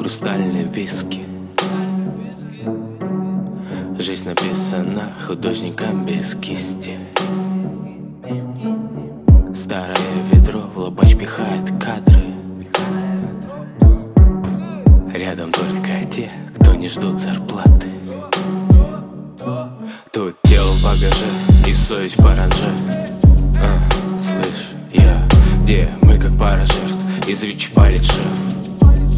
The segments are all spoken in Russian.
хрустальные виски. Жизнь написана художником без кисти. Старое ведро в лобач пихает кадры. Рядом только те, кто не ждут зарплаты. Тут тело в багаже и совесть паранже. Слышь, где мы как пара жертв, из речи палит шеф.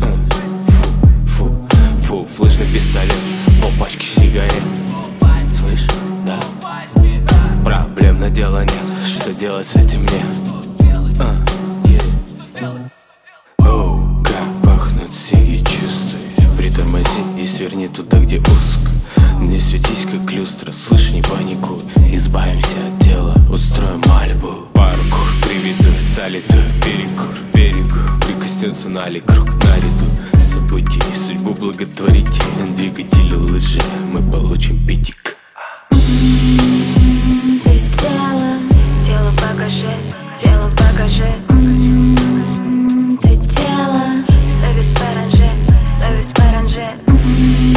Фу, флешный пистолет, полпачки сигарет. Слышь, да, проблем на дело нет, что делать с этим мне? Оу, как пахнут сиги, чувствуй. Притормози и сверни туда, где узко. Не светись как люстра, слышь, не паникуй. Избавимся от тела, устроим мальбу. Паркур, приведу солитую берегу, прикоснется налей круг наряду событий, судьбу благотворителен. Двигатели лжи, мы получим пятик. Ты тело в багаже, тело в багаже. Ты тело, совесть паранже, совесть паранже.